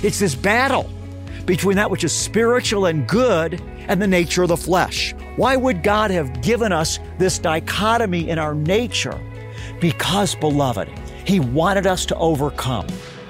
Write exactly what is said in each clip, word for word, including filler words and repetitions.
It's this battle between that which is spiritual and good and the nature of the flesh. Why would God have given us this dichotomy in our nature? Because, beloved, He wanted us to overcome.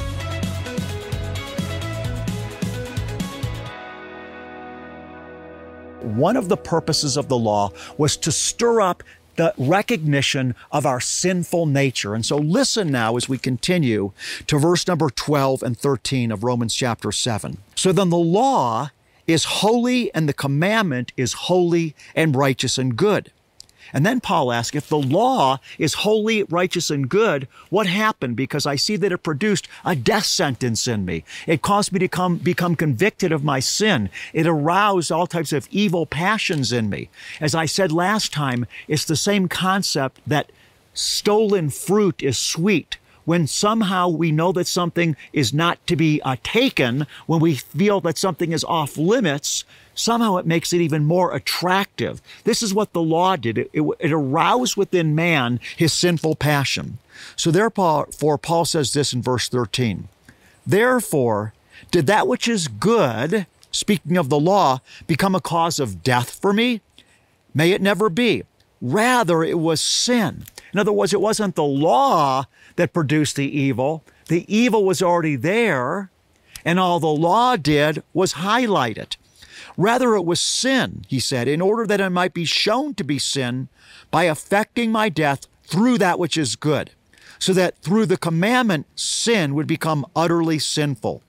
One of the purposes of the law was to stir up the recognition of our sinful nature. And so listen now as we continue to verse number twelve and thirteen of Romans chapter seven. So then the law is holy and the commandment is holy and righteous and good. And then Paul asks, if the law is holy, righteous, and good, what happened? Because I see that it produced a death sentence in me. It caused me to come, become convicted of my sin. It aroused all types of evil passions in me. As I said last time, it's the same concept that stolen fruit is sweet. When somehow we know that something is not to be uh, taken, when we feel that something is off limits, somehow it makes it even more attractive. This is what the law did. It, it, it aroused within man his sinful passion. So therefore, Paul says this in verse thirteen. Therefore, did that which is good, speaking of the law, become a cause of death for me? May it never be. Rather, it was sin. In other words, it wasn't the law that produced the evil. The evil was already there, and all the law did was highlight it. Rather, it was sin, he said, in order that it might be shown to be sin by affecting my death through that which is good, so that through the commandment, sin would become utterly sinful.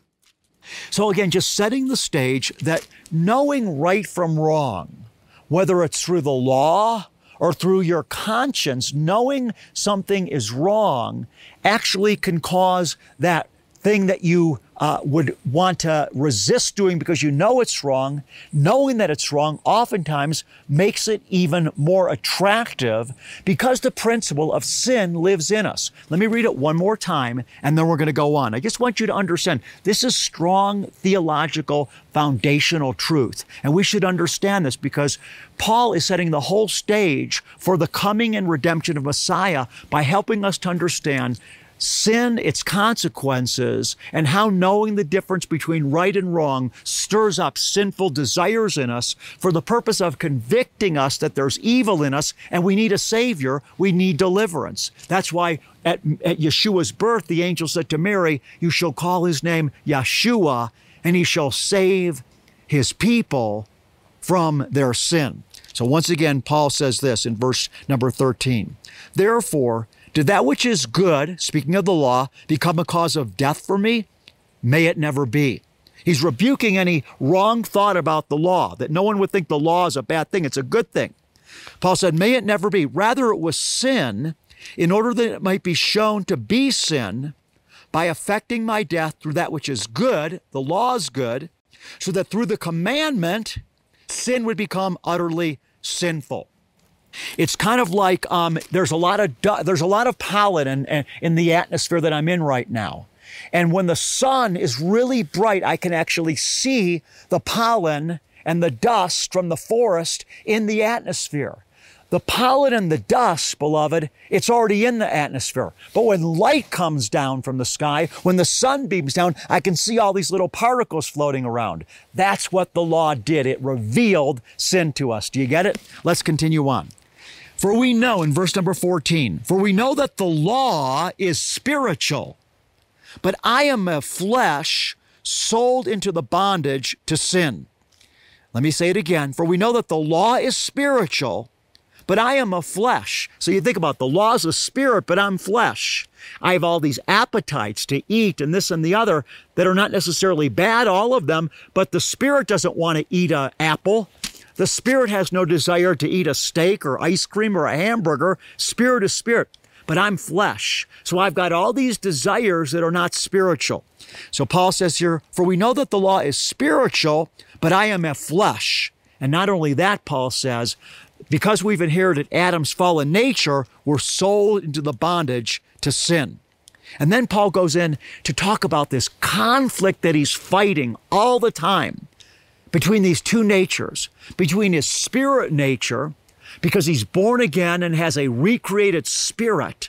So again, just setting the stage that knowing right from wrong, whether it's through the law or through your conscience, knowing something is wrong actually can cause that thing that you uh, would want to resist doing because you know it's wrong, knowing that it's wrong oftentimes makes it even more attractive because the principle of sin lives in us. Let me read it one more time and then we're going to go on. I just want you to understand this is strong theological foundational truth. And we should understand this because Paul is setting the whole stage for the coming and redemption of Messiah by helping us to understand sin, its consequences, and how knowing the difference between right and wrong stirs up sinful desires in us for the purpose of convicting us that there's evil in us and we need a Savior, we need deliverance. That's why at, at Yeshua's birth, the angel said to Mary, you shall call his name Yeshua, and he shall save his people from their sin. So once again, Paul says this in verse number thirteen. Therefore, did that which is good, speaking of the law, become a cause of death for me? May it never be. He's rebuking any wrong thought about the law, that no one would think the law is a bad thing. It's a good thing. Paul said, may it never be. Rather, it was sin in order that it might be shown to be sin by affecting my death through that which is good, the law is good, so that through the commandment, sin would become utterly sinful. It's kind of like um, there's a lot of there's a lot of pollen in, in, in the atmosphere that I'm in right now. And when the sun is really bright, I can actually see the pollen and the dust from the forest in the atmosphere. The pollen and the dust, beloved, it's already in the atmosphere. But when light comes down from the sky, when the sun beams down, I can see all these little particles floating around. That's what the law did. It revealed sin to us. Do you get it? Let's continue on. For we know, in verse number fourteen, for we know that the law is spiritual, but I am a flesh sold into the bondage to sin. Let me say it again. For we know that the law is spiritual, but I am a flesh. So you think about the law is a spirit, but I'm flesh. I have all these appetites to eat and this and the other that are not necessarily bad, all of them, but the spirit doesn't want to eat an apple. The spirit has no desire to eat a steak or ice cream or a hamburger. Spirit is spirit, but I'm flesh. So I've got all these desires that are not spiritual. So Paul says here, for we know that the law is spiritual, but I am a flesh. And not only that, Paul says, because we've inherited Adam's fallen nature, we're sold into the bondage to sin. And then Paul goes in to talk about this conflict that he's fighting all the time between these two natures, between his spirit nature, because he's born again and has a recreated spirit,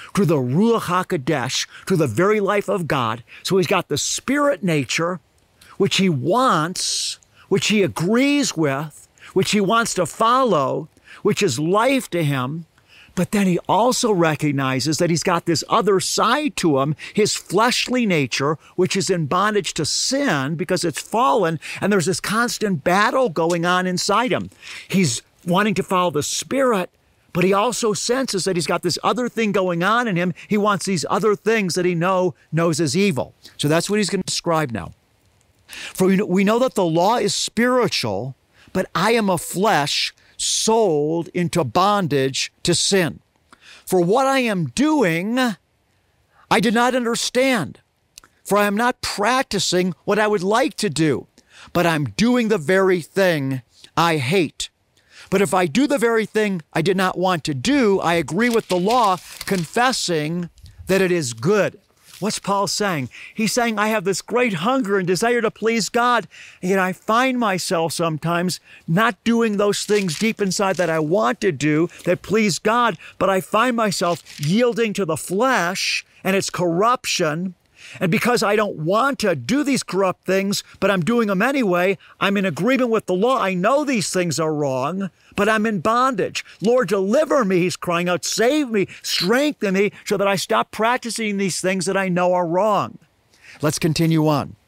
to the Ruach HaKodesh, to the very life of God. So he's got the spirit nature, which he wants, which he agrees with, which he wants to follow, which is life to him. But then he also recognizes that he's got this other side to him, his fleshly nature, which is in bondage to sin because it's fallen, and there's this constant battle going on inside him. He's wanting to follow the Spirit, but he also senses that he's got this other thing going on in him. He wants these other things that he know knows as evil. So that's what he's going to describe now. For we know, we know that the law is spiritual, but I am a flesh sold into bondage to sin. For what I am doing, I do not understand. For I am not practicing what I would like to do, but I'm doing the very thing I hate. But if I do the very thing I did not want to do, I agree with the law, confessing that it is good. What's Paul saying? He's saying, I have this great hunger and desire to please God, and yet I find myself sometimes not doing those things deep inside that I want to do that please God, but I find myself yielding to the flesh and its corruption. And because I don't want to do these corrupt things, but I'm doing them anyway, I'm in agreement with the law. I know these things are wrong, but I'm in bondage. Lord, deliver me, he's crying out. Save me, strengthen me, so that I stop practicing these things that I know are wrong. Let's continue on.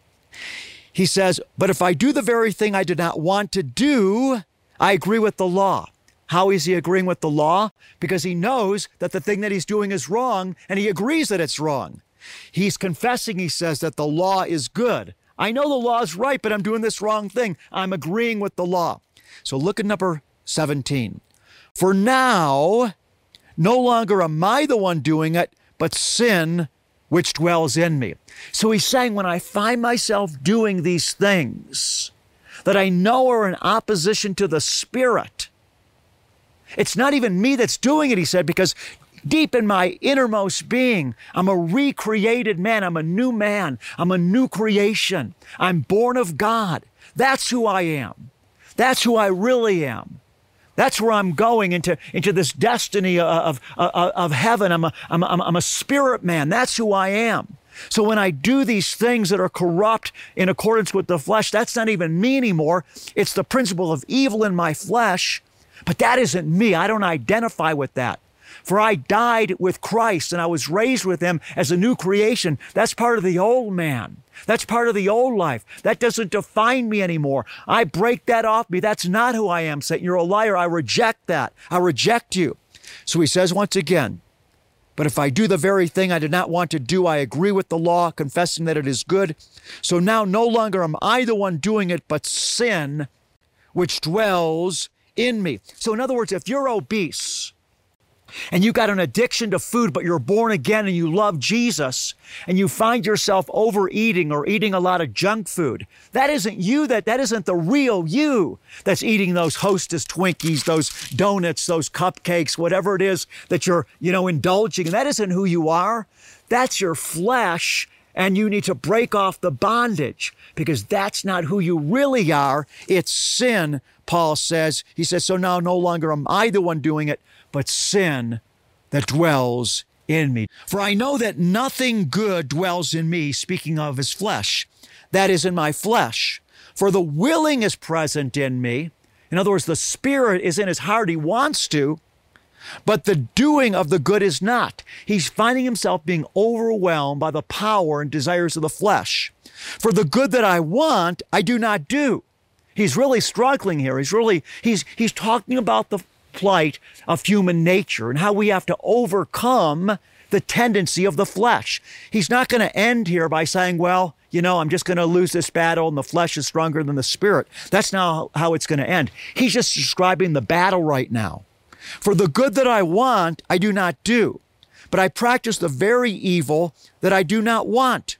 He says, but if I do the very thing I did not want to do, I agree with the law. How is he agreeing with the law? Because he knows that the thing that he's doing is wrong, and he agrees that it's wrong. He's confessing, he says, that the law is good. I know the law is right, but I'm doing this wrong thing. I'm agreeing with the law. So look at number seventeen. For now, no longer am I the one doing it, but sin which dwells in me. So he's saying, when I find myself doing these things that I know are in opposition to the Spirit, it's not even me that's doing it, he said, because deep in my innermost being, I'm a recreated man. I'm a new man. I'm a new creation. I'm born of God. That's who I am. That's who I really am. That's where I'm going into, into this destiny of, of, of heaven. I'm a, I'm, a, I'm a spirit man. That's who I am. So when I do these things that are corrupt in accordance with the flesh, that's not even me anymore. It's the principle of evil in my flesh. But that isn't me. I don't identify with that. For I died with Christ and I was raised with him as a new creation. That's part of the old man. That's part of the old life. That doesn't define me anymore. I break that off me. That's not who I am, Satan. You're a liar. I reject that. I reject you. So he says once again, but if I do the very thing I did not want to do, I agree with the law, confessing that it is good. So now no longer am I the one doing it, but sin, which dwells in me. So in other words, if you're obese, and you got an addiction to food, but you're born again and you love Jesus, and you find yourself overeating or eating a lot of junk food, that isn't you, that, that isn't the real you that's eating those Hostess Twinkies, those donuts, those cupcakes, whatever it is that you're, you know, indulging in. That isn't who you are. That's your flesh, and you need to break off the bondage because that's not who you really are. It's sin, Paul says. He says, so now no longer am I the one doing it, but sin that dwells in me. For I know that nothing good dwells in me, speaking of his flesh, that is in my flesh. For the willing is present in me. In other words, the Spirit is in his heart. He wants to, but the doing of the good is not. He's finding himself being overwhelmed by the power and desires of the flesh. For the good that I want, I do not do. He's really struggling here. He's really, he's, he's talking about the plight of human nature and how we have to overcome the tendency of the flesh. He's not going to end here by saying, well, you know, I'm just going to lose this battle and the flesh is stronger than the Spirit. That's not how it's going to end. He's just describing the battle right now. For the good that I want, I do not do, but I practice the very evil that I do not want.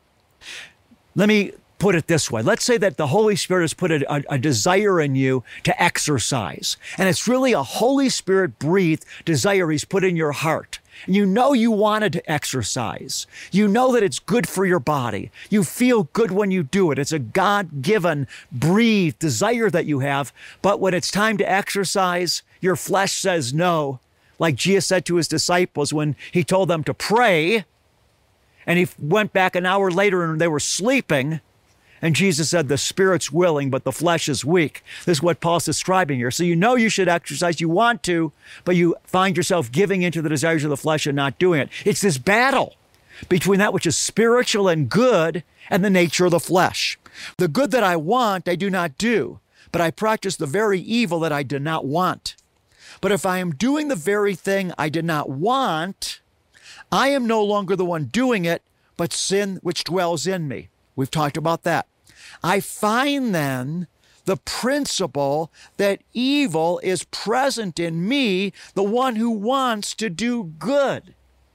Let me put it this way. Let's say that the Holy Spirit has put a, a, a desire in you to exercise, and it's really a Holy Spirit breathed desire he's put in your heart. And you know you wanted to exercise. You know that it's good for your body. You feel good when you do it. It's a God-given, breathed desire that you have. But when it's time to exercise, your flesh says no. like Jesus said to his disciples when he told them to pray, and he went back an hour later and they were sleeping, and Jesus said, the spirit's willing, but the flesh is weak. This is what Paul's describing here. So you know you should exercise, you want to, but you find yourself giving into the desires of the flesh and not doing it. It's this battle between that which is spiritual and good and the nature of the flesh. The good that I want, I do not do, but I practice the very evil that I do not want. But if I am doing the very thing I did not want, I am no longer the one doing it, but sin which dwells in me. We've talked about that. I find then the principle that evil is present in me, the one who wants to do good.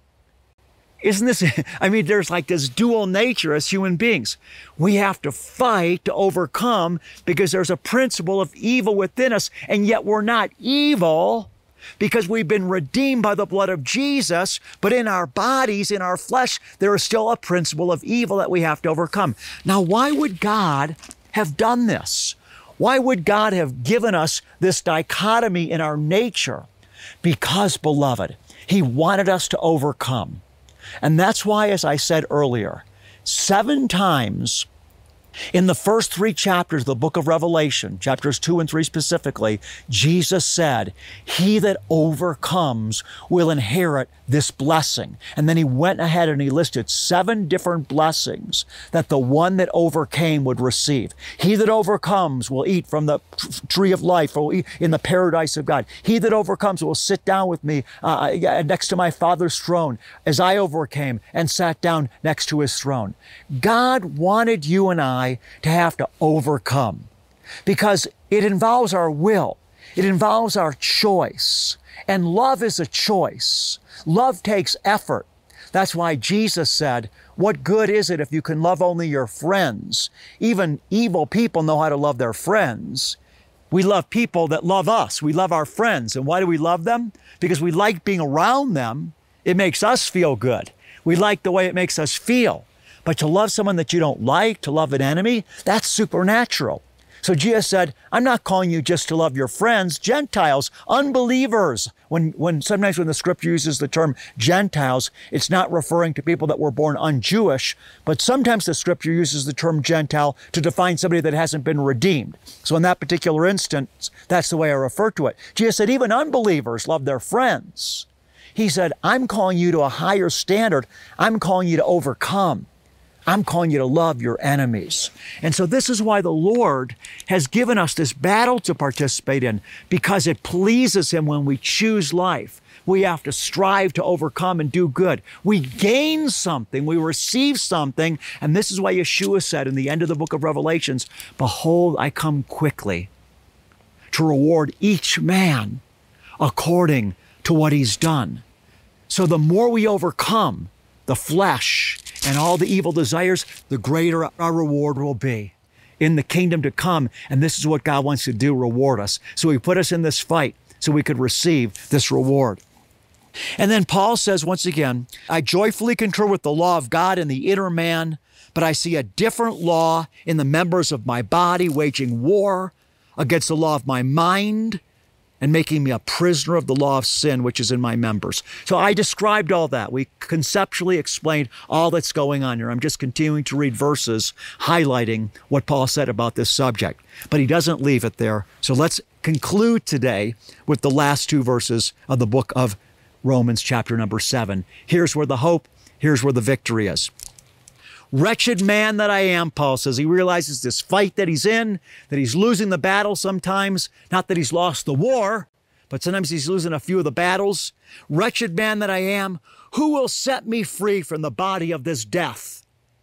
Isn't this, I mean, there's like this dual nature as human beings. We have to fight to overcome because there's a principle of evil within us, and yet we're not evil because we've been redeemed by the blood of Jesus, but in our bodies, in our flesh, there is still a principle of evil that we have to overcome. Now, why would God have done this? Why would God have given us this dichotomy in our nature? Because, beloved, He wanted us to overcome. And that's why, as I said earlier, seven times in the first three chapters of the book of Revelation, chapters two and three specifically, Jesus said, he that overcomes will inherit this blessing. And then he went ahead and he listed seven different blessings that the one that overcame would receive. He that overcomes will eat from the tree of life, or will eat in the paradise of God. He that overcomes will sit down with me uh, next to my Father's throne as I overcame and sat down next to his throne. God wanted you and I to have to overcome because it involves our will. It involves our choice. And love is a choice. Love takes effort. That's why Jesus said, what good is it if you can love only your friends? Even evil people know how to love their friends. We love people that love us. We love our friends. And why do we love them? Because we like being around them. It makes us feel good. We like the way it makes us feel. But to love someone that you don't like, to love an enemy, that's supernatural. So Jesus said, I'm not calling you just to love your friends, Gentiles, unbelievers. When, when sometimes when the scripture uses the term Gentiles, it's not referring to people that were born un-Jewish, but sometimes the scripture uses the term Gentile to define somebody that hasn't been redeemed. So in that particular instance, that's the way I refer to it. Jesus said, even unbelievers love their friends. He said, I'm calling you to a higher standard. I'm calling you to overcome. I'm calling you to love your enemies. And so this is why the Lord has given us this battle to participate in, because it pleases Him when we choose life. We have to strive to overcome and do good. We gain something, we receive something, and this is why Yeshua said in the end of the book of Revelations, behold, I come quickly to reward each man according to what he's done. So the more we overcome the flesh and all the evil desires, the greater our reward will be in the kingdom to come. And this is what God wants to do, reward us. So He put us in this fight so we could receive this reward. And then Paul says once again, I joyfully concur with the law of God in the inner man, but I see a different law in the members of my body, waging war against the law of my mind and making me a prisoner of the law of sin, which is in my members. So I described all that. We conceptually explained all that's going on here. I'm just continuing to read verses highlighting what Paul said about this subject. But he doesn't leave it there. So let's conclude today with the last two verses of the book of Romans, chapter number seven. Here's where the hope, here's where the victory is. Wretched man that I am, Paul says. He realizes this fight that he's in, that he's losing the battle sometimes. Not that he's lost the war, but sometimes he's losing a few of the battles. Wretched man that I am, who will set me free from the body of this death?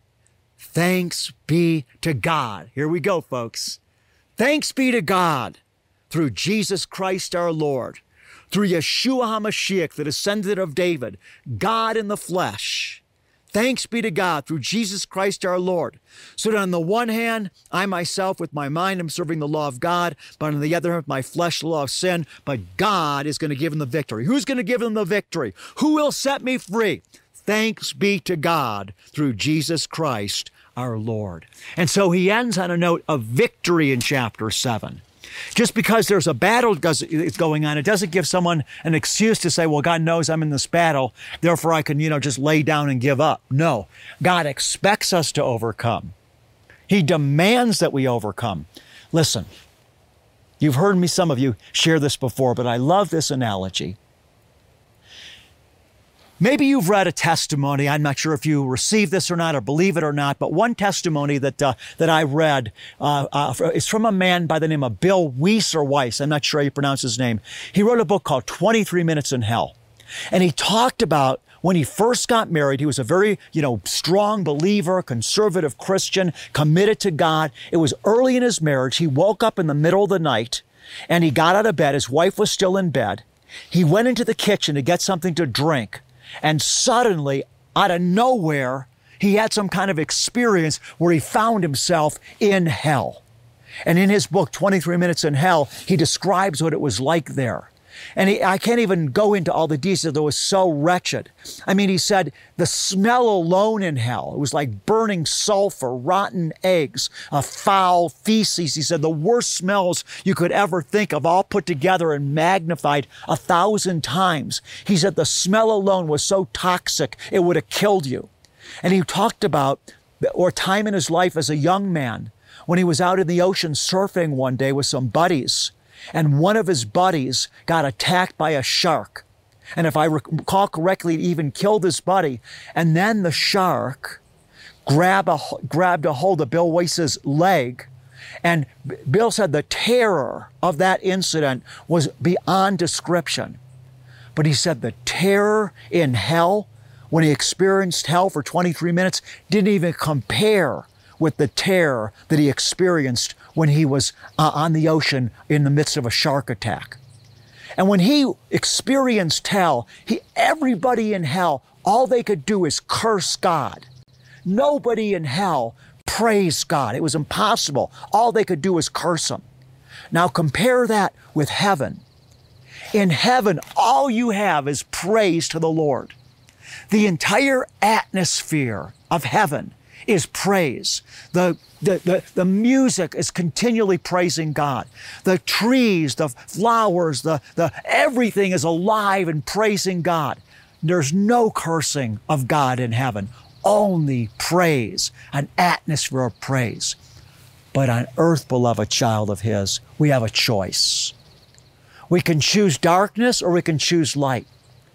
Thanks be to God. Here we go, folks. Thanks be to God through Jesus Christ our Lord, through Yeshua HaMashiach, the descendant of David, God in the flesh. Thanks be to God through Jesus Christ our Lord. So that on the one hand, I myself with my mind am serving the law of God, but on the other hand, with my flesh, the law of sin. But God is going to give him the victory. Who's going to give him the victory? Who will set me free? Thanks be to God through Jesus Christ our Lord. And so he ends on a note of victory in chapter seven. Just because there's a battle is going on, it doesn't give someone an excuse to say, well, God knows I'm in this battle, therefore I can, you know, just lay down and give up. No, God expects us to overcome. He demands that we overcome. Listen, you've heard me, some of you, share this before, but I love this analogy. Maybe you've read a testimony. I'm not sure if you received this or not or believe it or not, but one testimony that uh, that I read uh, uh, is from a man by the name of Bill Weiss or Weiss. I'm not sure how you pronounce his name. He wrote a book called twenty-three minutes in Hell. And he talked about when he first got married, he was a very, you know, strong believer, conservative Christian, committed to God. It was early in his marriage. He woke up in the middle of the night and he got out of bed. His wife was still in bed. He went into the kitchen to get something to drink. And suddenly, out of nowhere, he had some kind of experience where he found himself in hell. And in his book, twenty-three minutes in Hell, he describes what it was like there. And he, I can't even go into all the details. It was so wretched. I mean, he said the smell alone in hell, it was like burning sulfur, rotten eggs, a foul feces. He said the worst smells you could ever think of, all put together and magnified a thousand times. He said the smell alone was so toxic, it would have killed you. And he talked about or time in his life as a young man when he was out in the ocean surfing one day with some buddies. And one of his buddies got attacked by a shark. And if I recall correctly, it even killed his buddy. And then the shark grabbed a, grabbed a hold of Bill Weiss's leg. And Bill said the terror of that incident was beyond description. But he said the terror in hell, when he experienced hell for twenty-three minutes, didn't even compare with the terror that he experienced when he was uh, on the ocean in the midst of a shark attack. And when he experienced hell, he, everybody in hell, all they could do is curse God. Nobody in hell praised God. It was impossible. All they could do was curse him. Now compare that with heaven. In heaven, all you have is praise to the Lord. The entire atmosphere of heaven is praise. The, the, the, the music is continually praising God. The trees, the flowers, the, the, everything is alive and praising God. There's no cursing of God in heaven, only praise, an atmosphere of praise. But on earth, beloved child of His, we have a choice. We can choose darkness or we can choose light.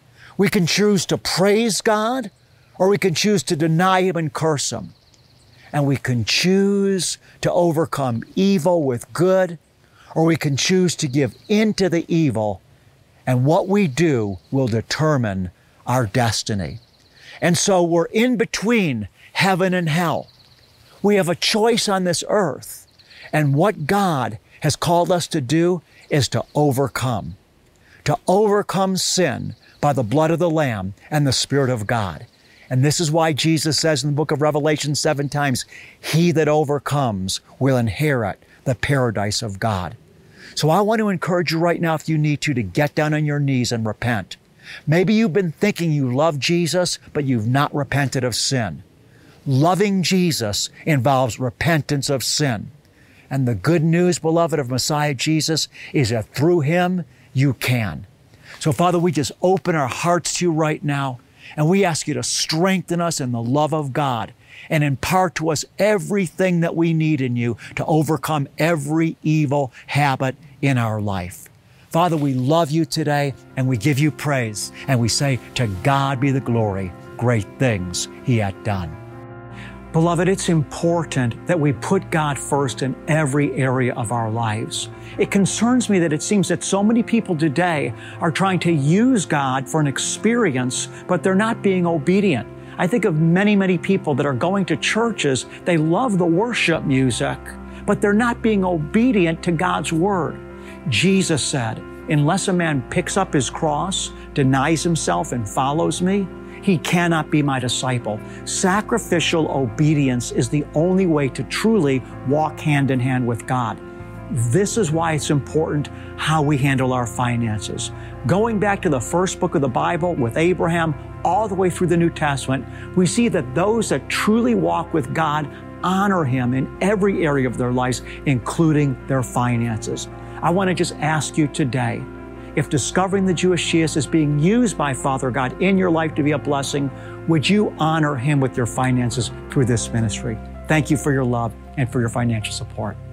We can choose to praise God or we can choose to deny Him and curse Him. And we can choose to overcome evil with good, or we can choose to give in to the evil, and what we do will determine our destiny. And so we're in between heaven and hell. We have a choice on this earth, and what God has called us to do is to overcome, to overcome sin by the blood of the Lamb and the Spirit of God. And this is why Jesus says in the book of Revelation seven times, he that overcomes will inherit the paradise of God. So I want to encourage you right now, if you need to, to get down on your knees and repent. Maybe you've been thinking you love Jesus, but you've not repented of sin. Loving Jesus involves repentance of sin. And the good news, beloved, of Messiah Jesus is that through Him, you can. So Father, we just open our hearts to you right now. And we ask you to strengthen us in the love of God and impart to us everything that we need in you to overcome every evil habit in our life. Father, we love you today and we give you praise and we say, to God be the glory, great things He hath done. Beloved, it's important that we put God first in every area of our lives. It concerns me that it seems that so many people today are trying to use God for an experience, but they're not being obedient. I think of many, many people that are going to churches. They love the worship music, but they're not being obedient to God's Word. Jesus said, unless a man picks up his cross, denies himself, and follows me, he cannot be my disciple. Sacrificial obedience is the only way to truly walk hand in hand with God. This is why it's important how we handle our finances. Going back to the first book of the Bible with Abraham, all the way through the New Testament, we see that those that truly walk with God honor Him in every area of their lives, including their finances. I want to just ask you today, if discovering the Jewish Jesus is being used by Father God in your life to be a blessing, would you honor Him with your finances through this ministry? Thank you for your love and for your financial support.